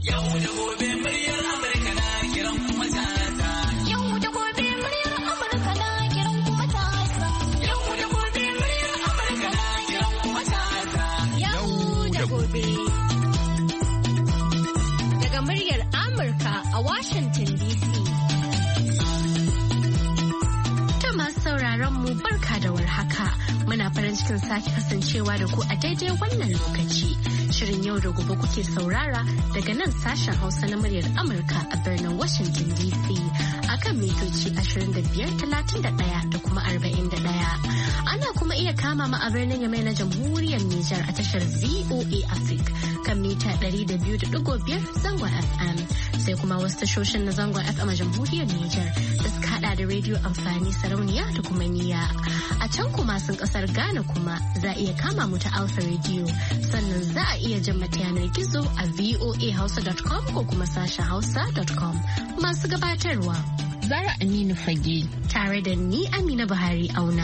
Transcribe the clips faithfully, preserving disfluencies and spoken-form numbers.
Yau da gobe muryar Amurka na kiran kuma ta. Yau da gobe muryar Amurka na kiran kuma ta. Yau da gobe muryar Amurka na kiran kuma ta. Yau da gobe. Daga muryar Amurka a Washington D C. Ta masu sauraron mu barka da warhaka. Muna farin cikin sake kasancewa da ku a daidai wannan lokaci. Shirin yau da gobe kuke saurara daga nan sashen Hausa na muryar Amurka a birnin Washington D C akan mitoci ashirin da biyar, talatin da ɗaya da kuma arba'in da ɗaya. Ana kuma iya kama mu a birnin Yamai na Jamhuriyar Nijar a tashar V O A Africa kan mita ɗari da biyu da ɗigo biyar zangon F M. Sai kuma wasu tashoshin na zangon F M a Jamhuriyar Nijar da suka hada da rediyo amfani sarauniya da kuma niya. A can kuma sun kasar Ghana kuma za a iya kama mu ta Alpha Radio sannan za a iya jin mata yanar gizo a voa hausa dot com ko kuma sashen hausa dot com. Masu gabatarwa Zara Aminu Fage tare da ni Amina Buhari Auna.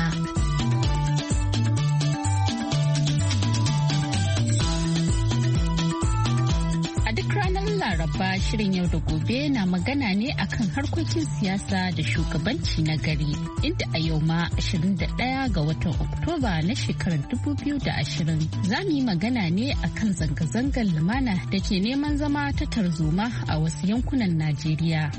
Laraba shirin yau da gobe na magana ne akan harkokin siyasa da shugabanci na gari inda a yau ma ashirin da ɗaya ga watan Oktoba na shekarar dubu biyu da ashirin za mu yi magana ne akan zanga-zangar lumana da ke neman zama ta tarzoma a wasu yankunan Najeriya.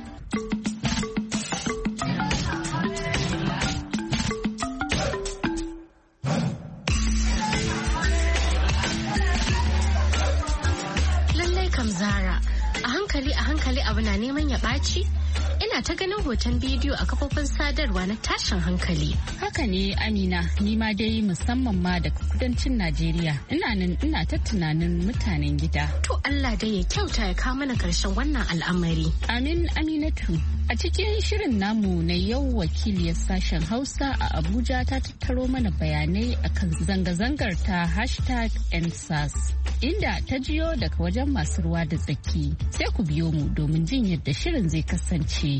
A hankali abu na neman ya ɓaci? Ina ta ganin hoton bidiyo a kafofin sadarwa na tashin hankali. Haka ne Amina, ni ma dai musamman ma daga kudancin Najeriya. Ina nan ina ta tunanin mutanen gida. To Allah dai ya kyauta ya kawo mana karshen wannan al'amari. Amin Aminatu. A cikin shirin namu na yau wakiliyar sashen Hausa a Abuja ta tattaro mana bayanai akan zanga-zangar ta hashtag N S A S. Inda ta jiyo daga wajen masu ruwa da tsaki. Sai ku biyo mu domin jin yadda shirin zai kasance.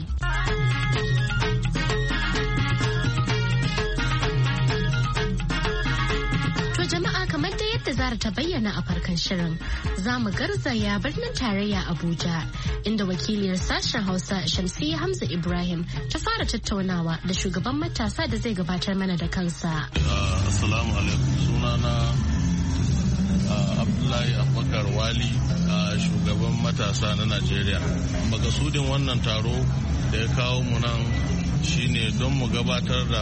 To jama'a kamar da yadda Zara ta bayyana a farkon shirin, za mu garzaya birnin tarayya Abuja, inda wakiliyar sashen Hausa Shamsiyya Hamza Ibrahim ta fara tattaunawa da shugaban matasa da zai gabatar mana da kansa. Assalamu alaikum, sunana Abdullahi Abubakar Wali, shugaban matasa na Najeriya. Makasudin wannan taro da ya kawo mu nan shine don mu gabatar da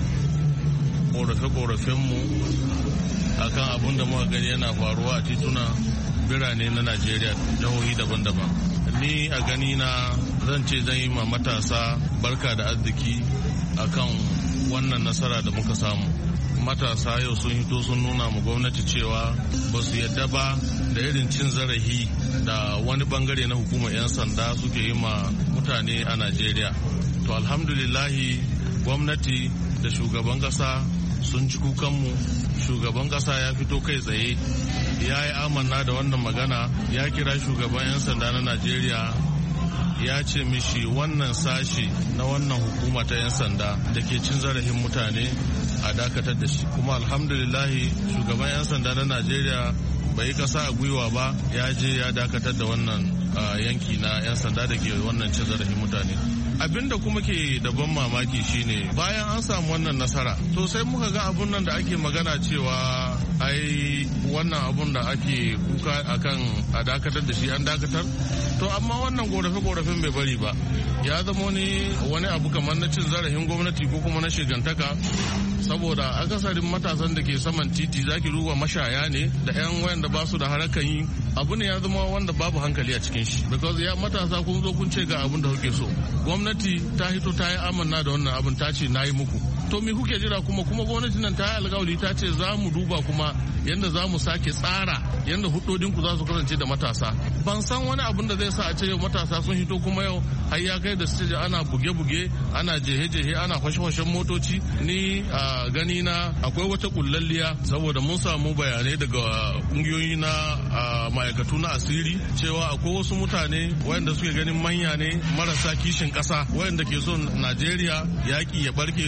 korafe-korafenmu akan abin da muka gani yana faruwa a tituna birane na Najeriya, jihohi daban-daban. Ni a gani na zan ce zan yi ma matasa barka da arziki akan wannan nasara da muka samu. Matasa yau sun hito sun nuna mu gwamnati cewa ba su yadda ba da irin cin zarafi da wani bangare na hukumar 'yan sanda suke yi ma mutane a Najeriya. To alhamdulillahi gwamnati da shugaban kasa sun ci kukanmu. Shugaban kasa ya fito kai tsaye ya yi amanna da wannan magana, ya kira shugaban 'yan sanda na Najeriya ya ce mishi wannan sashi na wannan hukuma ta 'yan sanda da ke cin zarafin mutane a dakatar da shi. Kuma alhamdulillahi shugaban 'yan sanda na Najeriya bai kasa a gwiwa ba, ya je ya dakatar da wannan yanki na 'yan sanda da ke wannan cin zarafin mutane. Abinda kuma ke da ban mamaki shine bayan an samu wannan nasara to sai muka ga abun nan da ake magana cewa ai wannan abun da ake kuka akan a dakatar da shi an dakatar, to amma wannan gorafe-gorafen bai bari ba, ya zama wani wani abu kamar na cin zarafin gwamnati ko kuma na shigantaka. Saboda akasarin matasan da ke saman titi zaki duba mashaya ne da 'yan wayan da ba su da harakan yi, abu ne ya zama wanda babu hankali a cikin shi, because ya matasa kun zo kun ce ga abun da kuke so, gwamnati ta hito ta yi amanna da wannan abun ta ce na yi muku, to me kuke jira kuma kuma gwamnati nan ta yi alkawari ta ce za mu duba kuma yadda za mu sake tsara yadda hudodinku za su kasance da matasa. Ban san wani abun da zai sa a ce yau matasa sun hito kuma yau har ya kai da su ana buge-buge ana jehe-jehe ana fashe-fashen motoci. Ni a gani na akwai wata kullalliya, saboda mun samu bayanai daga kungiyoyi na ma'aikatu na asiri cewa akwai wasu mutane wayanda suke ganin manya ne marasa kishin kasa wayanda ke son Najeriya yaki ya barke. Abinda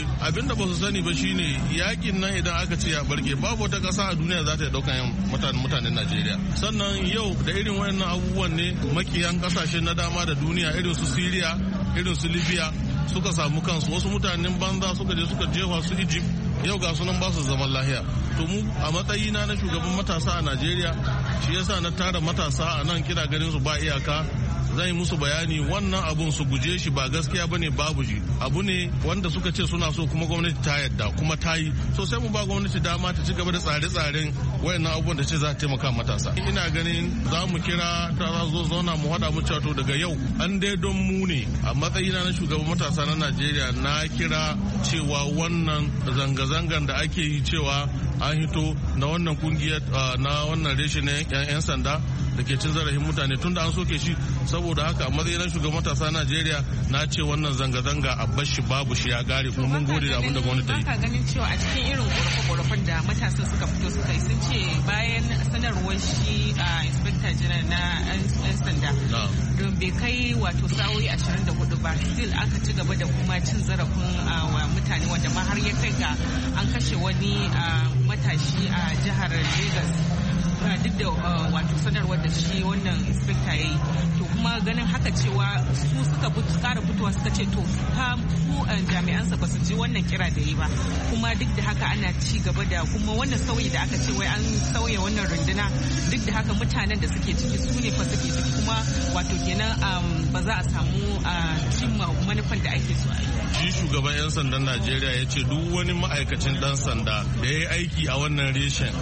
da ba su sani ba shine yakin nan idan aka ce ya barke babu wata ƙasa a duniya za ta yi ɗaukan mutanen mutanen Najeriya. Sannan yau da irin wayannan abubuwan ne makiyan ƙasashe na dama da duniya irin su Syria, irin su Libya suka samu kansu. Wasu mutanen banza suka je suka jefa su Egypt, yau ga sunan ba su zaman lahiya. To mu a matsayina na shugaban matasa a Najeriya, shi yasa na tara matasa a nan kina ganin su ba iyaka. Zan yi musu bayani wannan abun su guje shi ba gaskiya bane, babu shi abu ne wanda suka ce suna so kuma gwamnati ta yadda kuma ta yi, so sai mu ba gwamnati dama ta ci gaba da tsare-tsaren wayannan abubuwan da ce za ta taimaka matasa. Ina ganin za mu kira ta zo zauna mu hada mu cewa to daga yau an dai don mu ne a matsayina na shugaban matasa na Najeriya na kira cewa wannan zanga-zangan da ake yi cewa an hito na wannan kungiyar na wannan reshe na 'yan sanda da ke cin zarafin mutane tun da an soke shi. Saboda haka a matsayin shugaban matasa Najeriya na ce wannan zanga-zanga a bashi babu shi ya gare kuma mun gode da abin da gwamnati ta yi. Ba ka ganin cewa a cikin irin ƙorafe-ƙorafen da matasan suka fito suka yi sun ce bayan sanarwar shi a inspector general na 'yan sanda don bai kai wato sa'o'i ashirin da hudu ba still aka ci gaba da kuma cin zarafin mutane wanda ma har ya kai ga an kashe wani matashi a jihar Lagos. Duk da wato sanarwar da shi wannan inspector ya yi, to kuma ganin haka cewa su suka kara fitowa suka ce to fa su jami'ansa ba su ji wannan kira da yi ba, kuma duk da haka ana ci gaba da kuma wannan sauyi da aka ce wai an sauya wannan runduna, duk da haka mutanen da suke ciki su ne fa suke ciki kuma wato kenan ba za a samu cimma manufan da ake so a yi. Shi shugaban 'yan sandan Najeriya ya ce duk wani ma'aikacin dan sanda da ya yi aiki a wannan reshen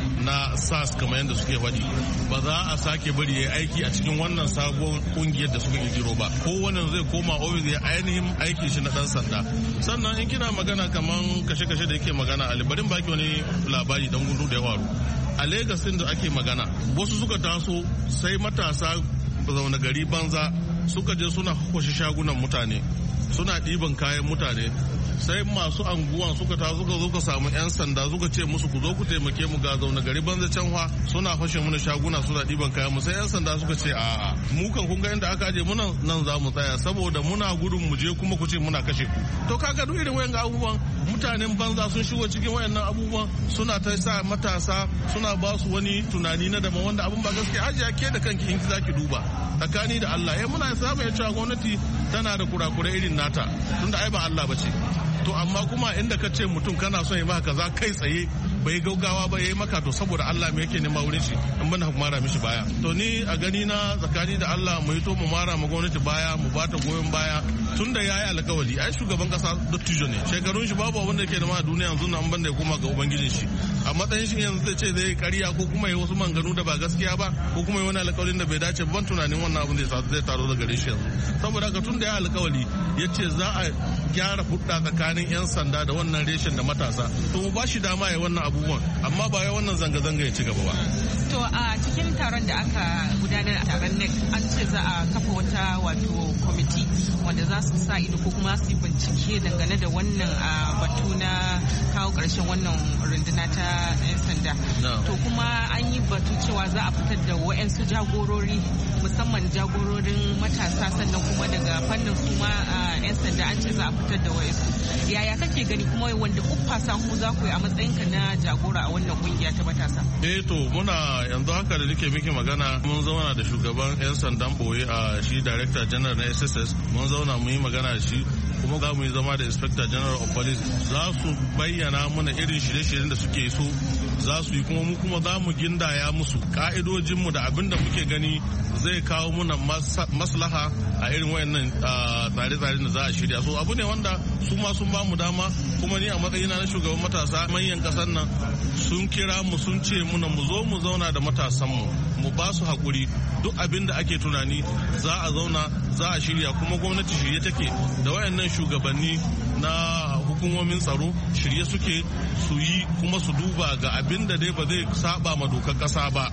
na S A S kamar yadda suke faɗi ba za a sake bari ya aiki a cikin wannan sabon kungiyar da suka kirkiro ba, kowane zai koma ofis ya ainihin aiki shi na dan sanda. Sannan in kina magana kamar kashe-kashe da yake magana a libarin baki wani labari dan gudu da ya faru a Lagos da ake magana, wasu suka taso sai matasa zaune gari banza suka je suna kwashe shagunan mutane suna ɗiban kayan mutane, sai masu anguwan suka ta suka zo ka samu 'yan sanda suka ce musu ku zo ku taimake mu ga zaune gari banza can fa suna fashe muna shaguna suna ɗiban kayan mu, sai 'yan sanda suka ce a'a mu kan kun ga inda aka aje muna nan za mu tsaya saboda muna gudun mu je kuma ku ce muna kashe ku. To kaga duk irin wayan abubuwan mutanen banza sun shigo cikin wayannan abubuwan suna ta sa matasa suna ba su wani tunani na daban wanda abun ba gaskiya. Hajiya ke da kanki in zaki duba tsakani da Allah eh muna saba ya cewa gwamnati tana da kurakurai irin nata tunda ai ba Allah bace, to amma kuma inda ka ce mutum kana son ya maka kaza kai tsaye bai gaugawa ba yayi maka to saboda Allah me yake nema wurin shi in bana mara mishi baya. To ni a gani na tsakani da Allah mu hito mu mara mu gwamnati baya mu bata goyon baya tunda yayi alkawari ai shugaban kasa dattijo ne shekarun shi babu wanda yake da ma duniya yanzu nan banda ya koma ga ubangijin shi a matsayin shi yanzu zai ce zai kariya ko kuma yi wasu manganu da ba gaskiya ba ko kuma yi wani alkawarin da bai dace ban tunanin wannan abin da zai taro da gare shi yanzu. Saboda haka tunda ya alkawari ya ce za a gyara hudda tsakanin 'yan sanda da wannan reshen da matasa to mu ba shi dama ya wannan abubuwan amma ba ya wannan zanga-zanga ya ci gaba ba. To a cikin taron da aka gudanar a taron N E C an ce za a kafa wata wato kwamiti wanda za su sa ido ko kuma su yi bincike dangane da wannan batu na kawo ƙarshen wannan runduna ta 'yan sanda. To kuma an yi batu cewa za a fitar da wa'yansu jagorori musamman jagororin matasa sannan kuma daga fannin su ma 'yan sanda an ce za a fitar da wa'yansu. Yaya kake gani kuma wanda uffasa ku za ku yi a matsayinka na jagora a wannan kungiya ta matasa? Eh to muna yanzu haka da nake miki magana mun zauna da shugaban 'yan sandan boye a shi director general na S S S mun zauna mu yi magana da shi kuma za mu yi zama da inspector general of police za su bayyana mana irin shirye-shiryen da suke so za su yi kuma mu kuma za mu gindaya musu ka'idojinmu da abin da muke gani zai kawo muna maslaha a irin wayannan tsare-tsare da za a shirya. So abu ne wanda su ma sun ba mu dama kuma ni a matsayina na shugaban matasa manyan kasar nan sun kira mu sun ce muna mu zo mu zauna da matasanmu mu ba su haƙuri duk abin da ake tunani za a zauna za a shirya kuma gwamnati shirye take da wayannan shugabanni na hukumomin tsaro shirye suke su yi kuma su duba ga abin da dai ba zai saba ma dokar ƙasa ba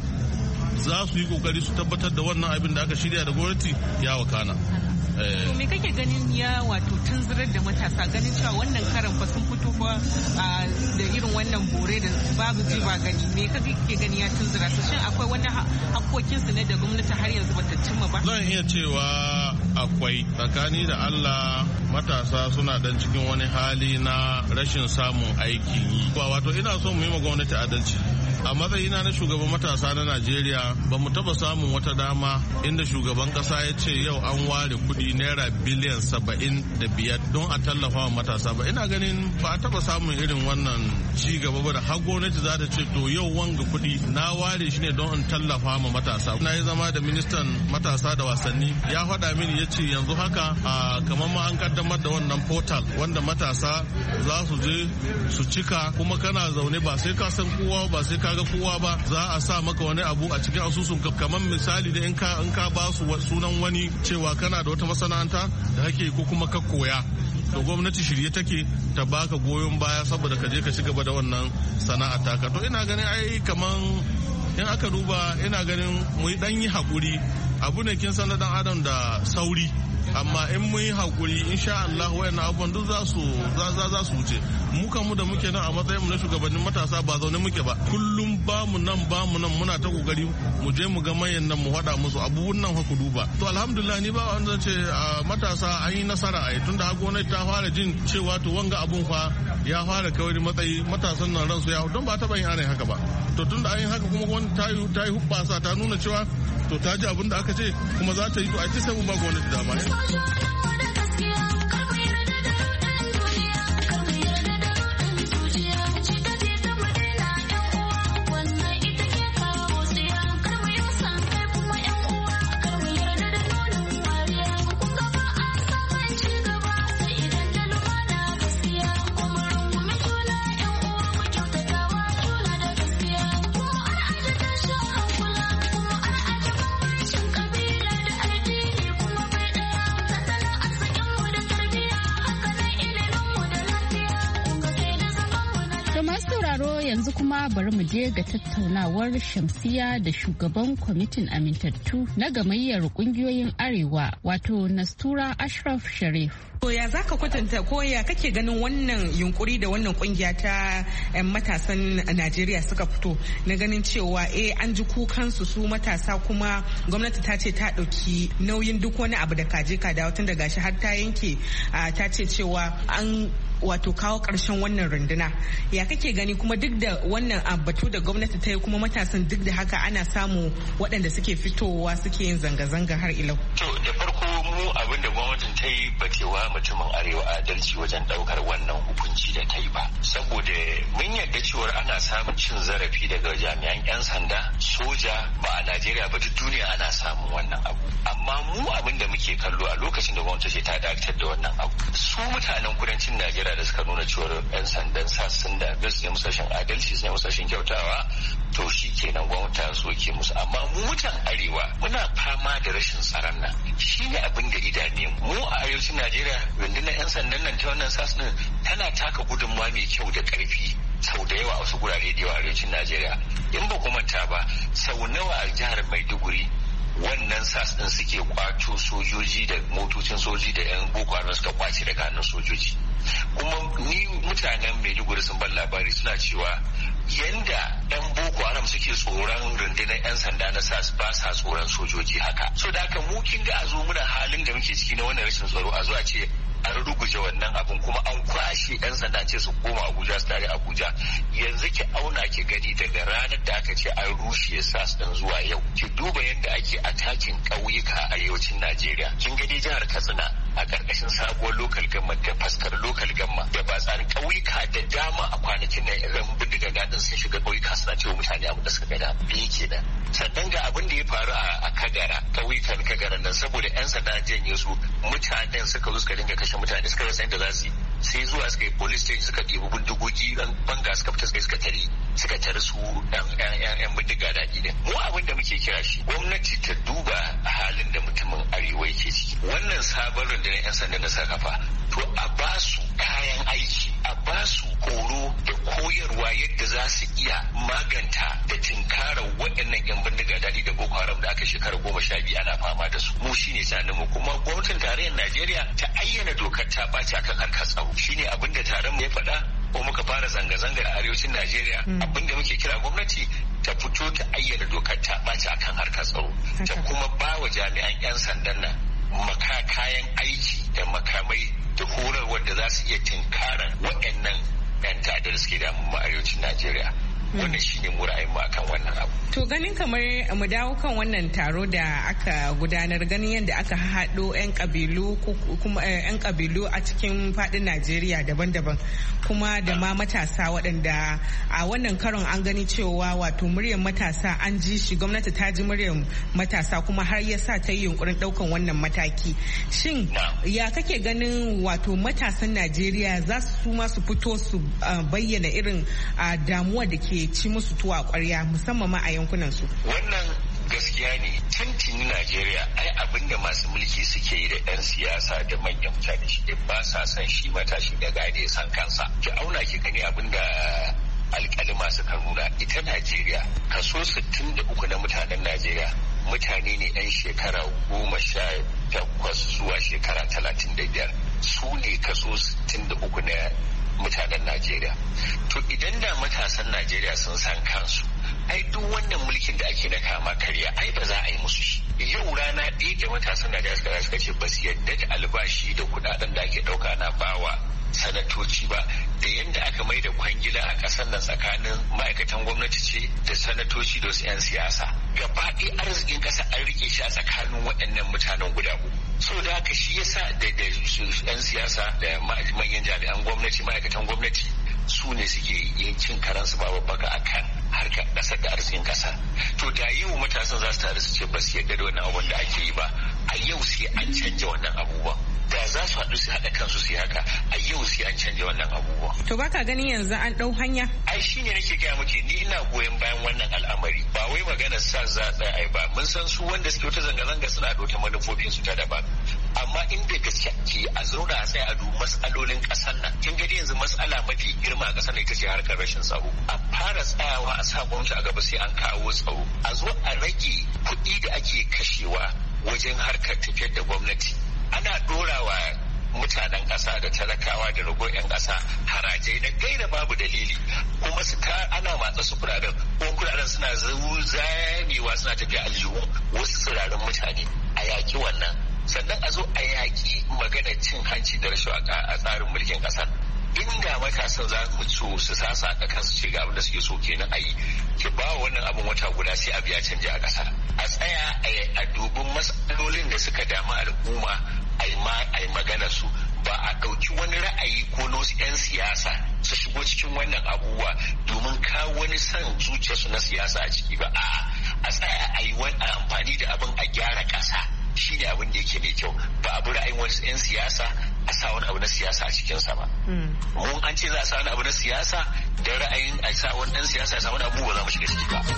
za su yi kokari su tabbatar da wannan abin da aka shirya da gwamnati ya wakana. To me kake ganin ya wato tunzurar da matasa ganin cewa wannan karan fa sun fito fa da irin wannan bore da babu ji ba gani me kake gani ya tunzura su shin akwai wani hakkokin su ne da gwamnati har yanzu bata cimma ba? Zan iya cewa akwai. Tsakani da Allah matasa suna dan cikin wani hali na rashin samun aikin yi. Wato ina so mu yi ma gwamnati adalci. A matsayina na shugaban matasa na Najeriya ba mu taba samun wata dama inda shugaban kasa ya ce yau an ware kudi naira biliyan saba'in da biyar don a tallafa wa matasa ba. Ina ganin ba a taba samun irin wannan ci gaba ba da har gwamnati za ta ce to yau wanga kudi na ware shi ne don in tallafa ma matasa. Na yi zama da ministan matasa da wasanni ya faɗa mini ya ce yanzu haka a kamar ma an kaddamar da wannan portal wanda matasa za su je su cika kuma kana zaune ba sai ka san kowa ba sai ka ga kowa ba za a sa maka wani abu a cikin asusun kamar misali da in ka in ka ba su sunan wani cewa kana da wata masana'anta da kake ko kuma ka koya to gwamnati shirye take ta baka goyon baya saboda ka je ka ci gaba da wannan sana'a taka. To ina ganin ai kaman in aka duba ina ganin mu yi dan yi hakuri abu ne kin san dan adam da sauri amma in mun yi hakuri insha Allah wayannan abubuwan duk za su za su wuce. Mu kan mu da muke nan a matsayin mu na shugabannin matasa ba zaune muke ba kullum ba mu nan ba mu nan muna ta kokari mu je mu ga mayan nan mu hada musu abubuwan nan ku duba. To alhamdulillah ni ba wanda ce matasa an yi nasara ai tunda har gwamnati ta fara jin cewa to wanga abun fa ya fara kawai matsayi matasan nan ransu ya don ba ta bayin ana haka ba. To tunda an yi haka kuma wani ta yi ta yi hubbasa ta nuna cewa to ta ji abin da aka ce kuma za ta yi to a ci sai mu ba gwamnati dama. Yanzu kuma bari mu je ga tattaunawar Shamsiya da shugaban kwamitin amintattu na gamayyar kungiyoyin Arewa wato Nastura Ashraf Sharif. To ya zaka kwatanta ko ya kake ganin wannan yunkuri da wannan kungiya ta matasan Najeriya suka fito na ganin cewa eh an ji kukansu su matasa kuma gwamnati ta ce ta dauki nauyin duk wani abu da kaje ka dawo tun da gashi har ta yanke ta ce cewa an wato kawo ƙarshen wannan runduna. Ya kake gani kuma duk da wannan batu da gwamnati ta yi kuma matasan duk da haka ana samu waɗanda suke fitowa suke yin zanga-zanga har ilau. To da farko mu abin da gwamnatin ta yi ba cewa mutumin Arewa adalci wajen ɗaukar wannan hukunci da ta yi ba. Saboda mun yarda cewar ana samun cin zarafi daga jami'an 'yan sanda, soja ba a Najeriya ba duk duniya ana samun wannan abu. Amma mu abin da muke kallo a lokacin da gwamnati ce ta dakatar da wannan abu. Su mutanen kudancin Najeriya da suka nuna cewar 'yan sandan sa sun da su ne musashin adalci su ne musashin kyautawa to shi kenan gwamnati ta soke musu. Amma mu mutan Arewa muna fama da rashin tsaron nan shi ne abin da idane mu a arewacin Najeriya rundunar 'yan sandan nan ta wannan sassanin tana taka gudunmawa mai kyau da karfi sau da yawa a wasu gurare da yawa a arewacin Najeriya. In ba ku manta ba sau nawa a jihar Maiduguri wannan sas din suke kwato sojoji da motocin soji da 'yan boko haram suka kwace daga hannun sojoji. Kuma ni mutanen Maiduguri sun ban labari suna cewa yanda 'yan boko haram suke tsoron rundunar 'yan sanda na sas ba sa tsoron sojoji haka. So da haka mu kin ga a zo muna halin da muke ciki na wannan rashin tsaro a zo a ce an ruguje wannan abin kuma an kwashe 'yan sanda ce su koma Abuja su tare Abuja. Yanzu ki auna ki gani daga ranar da aka ce an rushe sas din zuwa yau ki duba yadda ake atakin ƙauyuka a arewacin Najeriya. Kin gani jihar Katsina a ƙarƙashin sabuwar lokal gamma da faskar lokal gamma da ba tsarin ƙauyuka da dama a kwanakin nan idan bindiga gadin sun shiga ƙauyuka suna cewa mutane abin da suka gada biyu kenan. Sannan ga abin da ya faru a Kagara ƙauyukan Kagara nan saboda 'yan sanda janye su mutanen suka zo suka dinga kashe mutane suka rasa yadda za su yi sai zuwa suka yi police station suka ɗebi bindigogi ɗan banga suka fita suka tare suka tare su ɗan bindiga daɗi ne. Mu abin da muke kira shi gwamnati ta duba halin da mutumin Arewa yake ciki. Wannan sabon rundunar 'yan sanda na sarrafa to a ba su kayan aiki a ba su horo da koyarwa yadda za su iya maganta da tinkara waɗannan 'yan bindiga daɗi da Boko Haram da aka shekara goma sha biyu ana fama da su. Mu shine tunanin mu kuma gwamnatin tarayyar Najeriya ta ayyana dokar ta ɓaci akan harkar tsaro shine abin da taron mu ya faɗa ko muka fara zanga-zanga a arewacin Najeriya abin da muke kira gwamnati ta fito ta ayyana dokar ta ɓaci akan harkar tsaro ta kuma ba wa jami'an 'yan sandan nan maka kayan aiki da makamai da horarwar da za su iya tinkarar waɗannan 'yan ta'addar suke damun arewacin Najeriya. Wannan shi ne mu ra'ayin mu akan wannan abu. To ganin kamar mu dawo kan wannan taro da aka gudanar, ganin yadda aka haɗo 'yan kabilu kuma 'yan kabilu a cikin faɗin Najeriya daban-daban kuma da ma matasa waɗanda a wannan karon an gani cewa wato muryar matasa an ji shi, gwamnati ta ji muryar matasa kuma har ya sa ta yi yunkurin ɗaukan wannan mataki. Shin ya kake ganin wato matasan Najeriya za su ma su fito su bayyana irin damuwa da ke ci musu tuwa ƙwarya musamman ma a yankunan su? Wannan gaskiya ne. Tuntuni Najeriya ai abin da masu mulki suke yi da 'yan siyasa da manyan mutane shi ne ba sa son shi matashi da gade san kansa. Ki auna ki gani abin da alƙalima suka nuna. Ita Najeriya kaso sittin da uku na mutanen Najeriya mutane ne 'yan shekara goma sha takwas zuwa shekara talatin da biyar. Su ne kaso sittin da uku na mutanen Najeriya. To idan da matasan Najeriya sun san kansu, ai duk wannan mulkin da ake na kama karya ai ba za a yi musu shi. Yau rana ɗaya da matasan Najeriya suka suka ce ba su yadda da albashi da kuɗaɗen da ake ɗauka na bawa sanatoci ba, da yadda aka mai da kwangila a ƙasar nan tsakanin ma'aikatan gwamnati ce da sanatoci da wasu 'yan siyasa. Gaba ɗaya arzikin ƙasa an rike shi a tsakanin waɗannan mutanen guda uku. So da haka shi yasa da da 'yan siyasa da manyan jami'an gwamnati ma'aikatan gwamnati su ne suke yin cin karansu ba babbaka a kan harkar ƙasar da arzikin ƙasa. To da yau matasan za su taru su ce ba su yarda da wannan abun da ake yi ba, a yau sai an canja wannan abubuwan. Da za su haɗu su haɗa kansu su yi haka, a yau sai an canja wannan abubuwan. To baka ganin yanzu an ɗau hanya? Ai shi ne nake gaya muke, ni ina goyon bayan wannan al'amari, ba wai magana sa za a ai ba. Mun san su wanda suke wata zanga-zanga suna da wata manufofin su ta daban. Amma inda gaskiya ke a zauna a tsaya a dubi matsalolin ƙasar nan. Kin gani yanzu matsala mafi girma a ƙasar nan ita ce harkar rashin tsaro. A fara tsayawa a sa gwamnati a gaba sai an kawo tsaro. A zo a rage kuɗi da ake kashewa wajen harkar tafiyar da gwamnati. Ana ɗorawa mutanen ƙasa da talakawa da rago 'yan ƙasa harajai na gaira babu dalili, kuma su ta ana matsa su kuɗaɗen, kuma kuɗaɗen suna zamewa suna tafiya aljihun wasu tsirarin mutane. A yaƙi wannan, sannan a zo a yaƙi maganar cin hanci da rashawa a tsarin mulkin ƙasar. Inda matasan za mu so su sasa a kansu ce ga abin da suke so kenan a yi, ki ba wannan abin wata guda sai a biya canja a ƙasar. A tsaya a dubin matsalolin da suka damu al'umma a yi magana su, ba a ɗauki wani ra'ayi ko na wasu 'yan siyasa su shigo cikin wannan abubuwa domin kawo wani son zuciyarsu na siyasa a ciki ba. A tsaya a yi wani amfani da abin a gyara ƙasa shi ne abin da yake mai kyau, ba a bi ra'ayin wasu 'yan siyasa a sa wani abu na siyasa a cikinsa ba. Mun an ce za a sa wani abu na siyasa da ra'ayin a sa wani ɗan siyasa a sa wani abu ba za mu shiga ciki ba.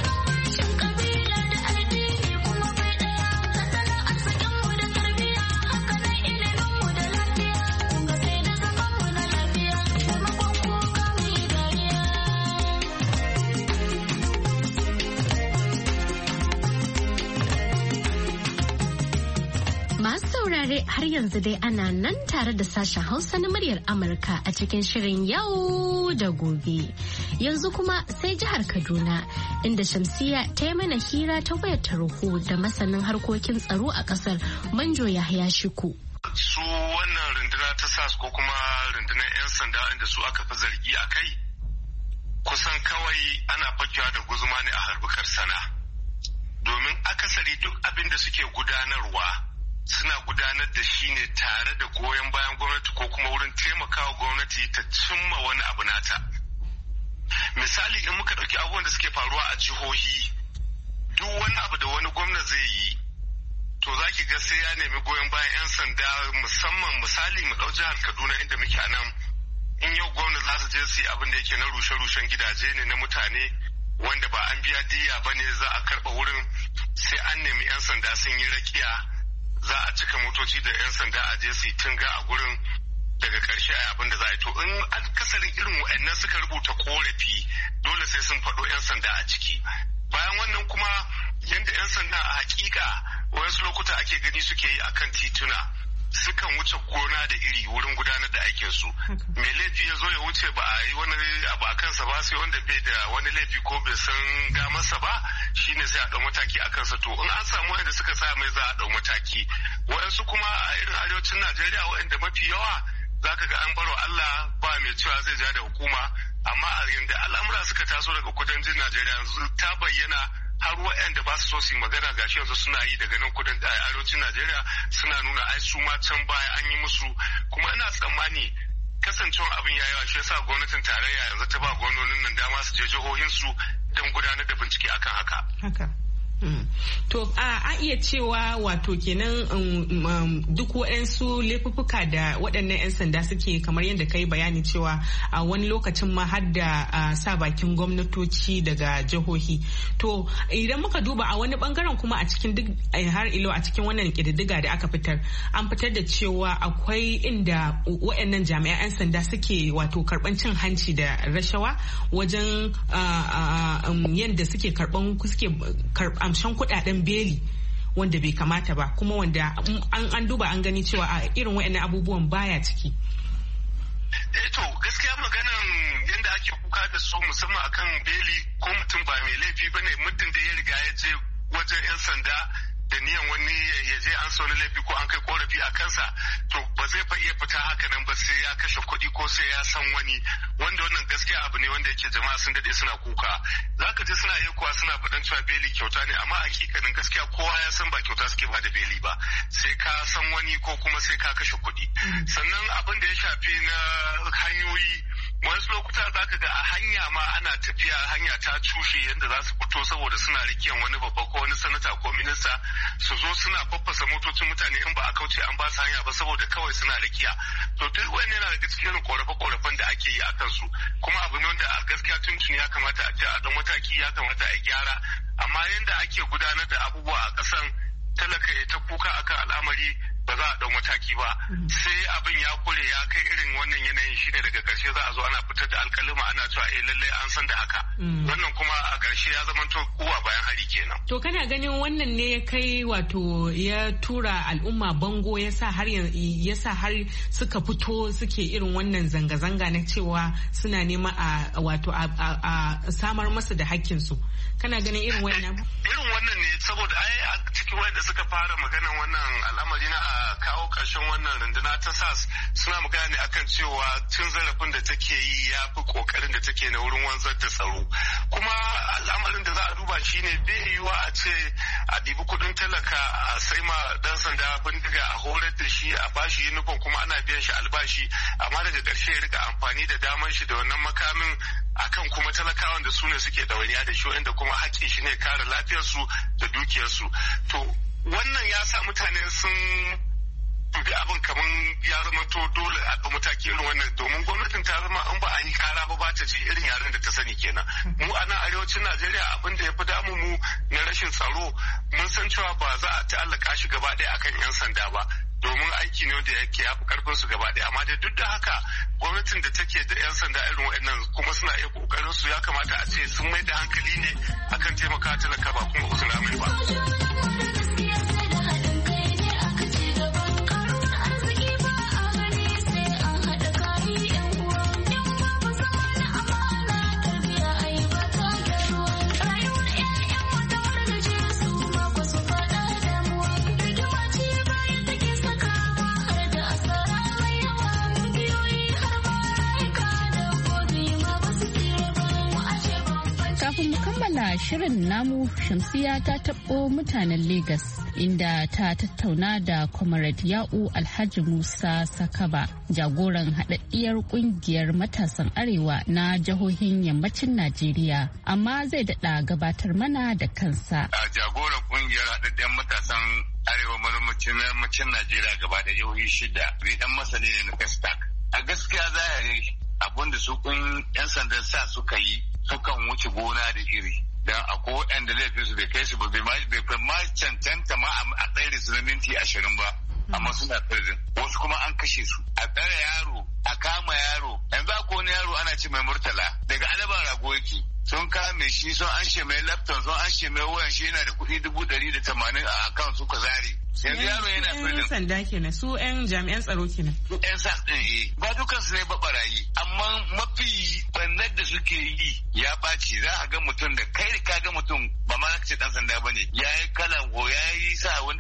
saurare har yanzu dai ana nan tare da sashen Hausa na muryar Amurka a cikin shirin yau da gobe. Yanzu kuma sai jihar Kaduna inda Shamsiya ta yi mana hira ta wayar tarho da masanin harkokin tsaro a kasar Manjo Yahaya Shiku. Su wannan runduna ta S A S ko kuma rundunar 'yan sanda inda su aka fi zargi a kai kusan kawai ana fakewa da guzuma ne a harbukar sana. Domin akasari duk abin da suke gudanarwa suna gudanar da shi ne tare da goyon bayan gwamnati ko kuma wurin taimakawa gwamnati ta cimma wani abu nata. Misali in muka ɗauki abubuwan da suke faruwa a jihohi, duk wani abu da wani gwamna zai yi to za ki ga sai ya nemi goyon bayan 'yan sanda, musamman misali mu ɗau jihar Kaduna inda muke a nan. In yau gwamna za su je su yi abin da yake na rushe-rushen gidaje ne na mutane wanda ba an biya diya ba ne, za a karɓa wurin sai an nemi 'yan sanda sun yi rakiya, za a cika motoci da 'yan sanda a je su yi tunga a gurin, daga ƙarshe a abin da za a yi. To in akasarin irin wa'annan suka rubuta korafi dole sai sun faɗo 'yan sanda a ciki. Bayan wannan kuma yadda 'yan sanda a hakika wasu lokuta ake gani suke yi akan tituna, sukan wuce gona da iri wurin gudanar da aikinsu. Mai laifi ya zo ya wuce ba a yi wani abu a kansa ba, sai wanda bai da wani laifi ko bai san gamarsa ba shine sai a ɗau mataki a kansa. To in an samu wanda suka kuka sa mai za a ɗau mataki. Waɗansu kuma a irin arewacin Najeriya waɗanda mafi yawa za ka ga an baro Allah ba mai cewa zai ja da hukuma, amma a yanda al'amura suka taso daga kudancin Najeriya yanzu ta bayyana har waɗanda ba su so su yi magana gashi yanzu suna yi daga nan kudan arewacin Najeriya suna nuna ai su ma can baya an yi musu, kuma ina tsammani kasancewa abin ya yawa shi yasa gwamnatin tarayya yanzu ta ba gwamnonin nan dama su je jihohinsu don gudanar da bincike akan haka. Haka. Mm. To a iya cewa wato kenan um, um, duk waɗansu laifuffuka da waɗannan 'yan sanda suke kamar yadda ka yi bayani cewa a uh, wani lokacin ma har da uh, sa bakin gwamnatoci daga jihohi. To idan muka duba a wani bangaren kuma a cikin duk har ilo a cikin wannan ƙididdiga da aka fitar an fitar da cewa akwai inda waɗannan jami'an 'yan sanda suke wato karɓan cin hanci da rashawa wajen uh, uh, um, yadda suke karɓan suke karɓan amshan kudaden beli wanda bai kamata ba, kuma wanda an duba an gani cewa a irin waɗannan abubuwan baya ciki. Eh to gaskiya maganan yadda ake kuka da su musamman akan beli ko mutum ba mai laifi bane muddin da ya riga ya je wajen 'yan sanda da niyan wani ya je an sauni laifi ko an kai korafi a kansa, to ba zai fa iya fita haka nan ba sai ya kashe kuɗi ko sai ya san wani, wanda wannan gaskiya abu ne wanda yake jama'a sun dade suna kuka. Zaka je suna yi kuwa suna faɗan cewa beli kyauta ne, amma hakikanin gaskiya kowa ya san ba kyauta suke ba da beli ba, sai ka san wani ko kuma sai ka kashe kuɗi. Sannan abin da ya shafi na hanyoyi, wasu lokuta za ka ga a hanya ma ana tafiya hanya ta cushe yadda za su fito saboda suna rikiyan wani babba ko wani sanata ko minista su zo suna faffasa motocin mutane in ba a kauce an ba su hanya ba saboda kawai suna rikiya. To duk wani yana daga cikin irin korafe-korafen da ake yi a kansu, kuma abu ne wanda a gaskiya tuntun ya kamata a ce a ɗan mataki ya kamata a gyara, amma yadda ake gudanar da abubuwa a ƙasan talaka ya ta kuka akan al'amari ba za a ɗau mataki ba sai abin ya kure ya kai irin wannan yanayin shine daga ƙarshe za a zo ana fitar da alƙalima ana cewa eh lallai an san da haka, wannan kuma a ƙarshe ya zama to kowa bayan hari kenan. To kana ganin wannan ne ya kai wato ya tura al'umma bango ya sa har ya sa har suka fito suke irin wannan zanga-zanga na cewa suna nema a wato a samar masa da hakkinsu. Kana ganin irin wannan? Irin wannan ne saboda ai a cikin wanda suka fara maganan wannan al'amari na a kawo ƙarshen wannan runduna ta S A S suna magana ne akan cewa cin zarafin da take yi ya fi ƙoƙarin da take na wurin wanzar da tsaro. Kuma al'amarin da za a duba shi ne bai yiwuwa a ce a ɗibi kuɗin talaka a sai ma ɗan sanda bindiga a horar da shi a bashi yunifom kuma ana biyan shi albashi, amma daga ƙarshe ya rika amfani da damar shi da wannan makamin akan kuma talakawan da su ne suke ɗawainiya da shi wanda kuma haƙƙin shi ne kare lafiyarsu da dukiyarsu. To wannan ya sa mutane sun dubi abin kamar ya zama to dole a ɗau mataki irin wannan, domin gwamnatin ta zama an ba an yi kara ba ba ta je irin yaren da ta sani kenan. Mu a nan arewacin Najeriya abin da ya fi damu mu na rashin tsaro mun san cewa ba za a ta'allaka shi gaba ɗaya akan 'yan sanda ba, domin aiki ne wanda yake ya fi karfin su gaba ɗaya, amma dai duk da haka gwamnatin da take da 'yan sanda irin waɗannan kuma suna iya kokarin su ya kamata a ce sun mai da hankali ne akan taimaka talaka ba kuma usura mai ba. Shirin namu Shamsiya ta taɓo mutanen Legas inda ta tattauna da Comrade Ya'u Alhaji Musa Sakaba, jagoran haɗaɗɗiyar ƙungiyar matasan Arewa na jihohin yammacin Najeriya, amma zai daɗa gabatar mana da kansa. A jagoran ƙungiyar haɗaɗɗiyar matasan Arewa yammacin Najeriya gaba da jihohi shida, ni ɗan masani ne na Kastak. A gaskiya zahiri abin da su kun 'yan sandan sa suka yi sukan wuce gona da iri. Dan akwai waɗanda laifin su bai kai su ba bai ma cancanta ma a tsere su na minti ashirin ba, amma suna prison. Wasu kuma an kashe su. A tsare yaro, a kama yaro. Yanzu akwai wani yaro ana ce mai Murtala daga Alaban Rago yake. Sun kame shi sun an mai laptop sun an mai wayan shi yana da kuɗi dubu ɗari da tamanin a account suka zare. Yanzu yaro yana prison. Yan sanda kenan su yan jami'an tsaro kenan. Su yan sa ɗin eh ba dukansu ne ba barayi, amma mafi bannar da suke yi ya ɓaci. Za a ga mutum da kai ka ga mutum ba ma ce dan sanda ba ne ya yi kalan ko ya yi sa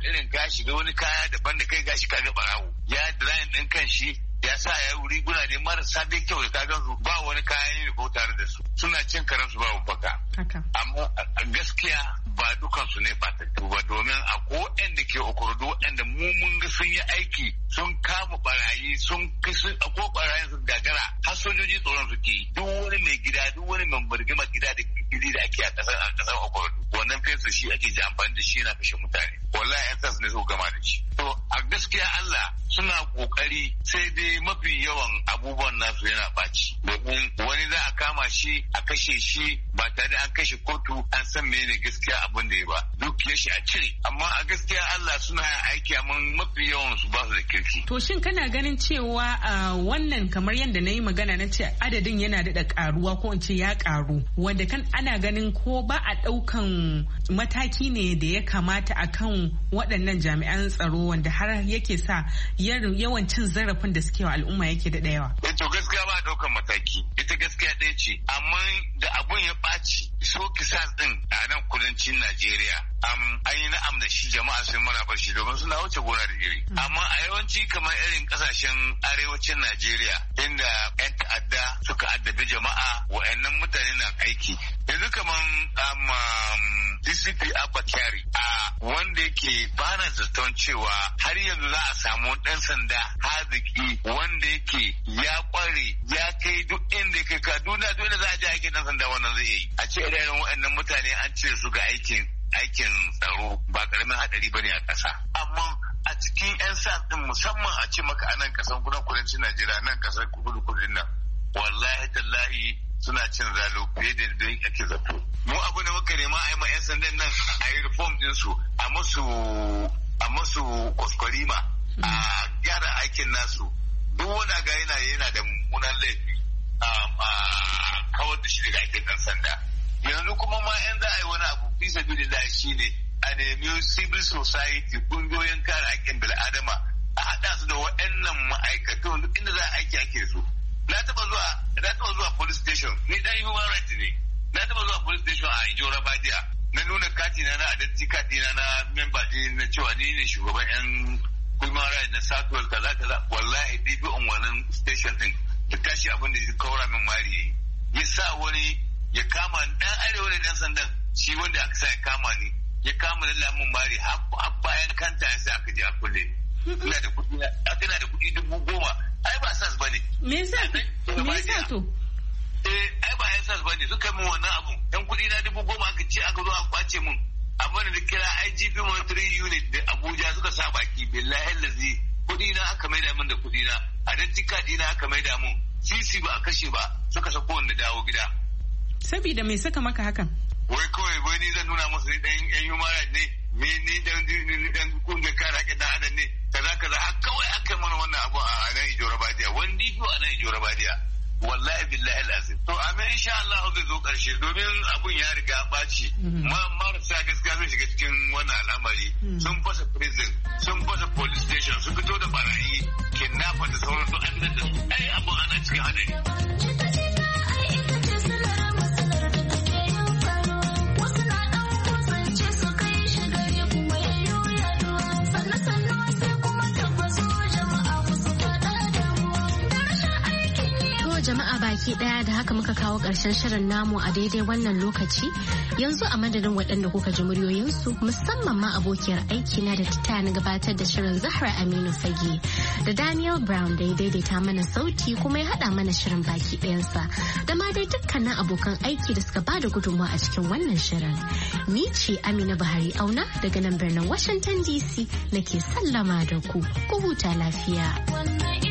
shiga wani kaya daban da kai gashi kaga barawo ya dirayin din kan shi ya sa ya wuri guna ne marasa dai kyau da ka gan su ba wani kayan ne ko tare da su suna cin karen su babu baka amma gaskiya ba dukan su ne batattu ba domin a ko da ke okurdu wanda mu mun ga sun yi aiki sun kama barayi sun sun ko barayin su gagara har sojoji tsoron suke duk wani mai gida duk wani mai burgima gida da gidi da ake a kasar a kasar okurdu wannan fesa shi ake ji amfani da shi yana kashe mutane wallahi yan sas ne su gama da shi to a gaskiya Allah suna kokari sai dai mafi yawan abubuwan nasu yana baci domin wani za a kama shi a kashe shi ba tare da an kashe kotu an san menene gaskiya abin da ya ba duk ya shi a cire amma a gaskiya Allah suna aiki amma mafi yawan su ba su da kirki. To shin kana ganin cewa wannan kamar yadda na yi magana na ce adadin yana daɗa karuwa ko in ce ya karu wanda kan ana ganin ko ba a ɗaukan mataki ne da ya kamata akan waɗannan jami'an tsaro wanda har yake sa yawan cin zarafin da suke wa al'umma yake da yawa. To gaskiya ba a ɗaukan mataki ita gaskiya ɗaya ce amma da abun ya ɓaci so kisas ɗin a nan kudancin Najeriya an yi na'am da shi jama'a sun maraba shi domin suna wuce gona da iri amma a yawanci kamar irin kasashen arewacin Najeriya inda 'yan ta'adda suka addabi jama'a wa'annan mutane na aiki yanzu kamar D C P Abba Kyari a wanda yake bana zaton cewa har yanzu za a samu ɗan sanda haziki wanda yake ya kware ya kai duk inda ya kai ka duniya dole za a je aikin ɗan sanda wannan zai yi a ce irin wa'annan mutane an cire su ga aikin aikin tsaro ba karamin hadari bane a ƙasa amma a cikin 'yan sa din musamman a ce maka a nan ƙasar kudan kudancin Najeriya nan ƙasar kudu kudin nan wallahi tallahi suna cin zalo fiye da yadda ake zato mu abu da muka nema a yi ma 'yan sandan nan a yi reform din su a musu a musu kwaskwarima a gyara aikin nasu duk wani ga yana yana da mummunan laifi a kawar da shi daga aikin ɗan sanda yanzu kuma ma 'yan za a yi wani abu fi sabilillah shi ne a nemi civil society kungiyoyin kare haƙƙin bil'adama a haɗa su da waɗannan ma'aikatan duk inda za a aiki ake su na taɓa zuwa na taɓa zuwa police station ni dan human rights ne na taɓa zuwa police station a Ijora Badiya na nuna katina na identity katina na member din na cewa ni ne shugaban 'yan human rights na Southwest kaza kaza wallahi D B on wannan station din da tashi abin da ya kaura min mari ya sa wani ya kama dan arewa da dan sandan shi wanda aka sa ya kama ni ya kama da lamun mari har bayan kanta ya sa aka je a kulle ina da kuɗi ina da kuɗi dubu goma ai ba sas bane me yasa me yasa to eh ai ba yan sas bane suka min wannan abun yan kuɗi na dubu goma aka ce aka zo a kwace mun amma da kira I G P monitoring unit da Abuja suka sa baki billahi lazi kuɗi na aka maida min da kuɗi na identity card na aka maida mun sisi ba a kashe ba suka sako wanda dawo gida. Sabida me saka maka hakan? Wai kawai wai ni zan nuna musu dan yan human rights ne, me ni dan dan kungiyar kare haƙƙin dan adam ne, kaza kaza har kawai aka mana wannan abu a nan Ijora Badiya, wani biyu a nan Ijora Badiya. Wallahi billahi alazim. To amma insha Allah zai zo karshe domin abun ya riga ɓaci. Ma marasa gaskiya zai shiga cikin wannan al'amari. Sun fasa prison, sun fasa police station, sun fito da barayi, kidnapper da sauransu an da su. Ai abun ana cikin hadari. Jama'a baki daya da haka muka kawo ƙarshen shirin namu a daidai wannan lokaci yanzu a madadin waɗanda kuka ji muryoyinsu musamman ma abokiyar aiki na da ta na gabatar da shirin Zahra Aminu Fage da Daniel Brown da ya daidaita mana sauti kuma ya haɗa mana shirin baki ɗayansa da ma dai dukkanin abokan aiki da suka bada gudunmawa a cikin wannan shirin. Ni ce Amina Buhari Auna daga nan birnin Washington D C nake sallama da ku, ku huta lafiya.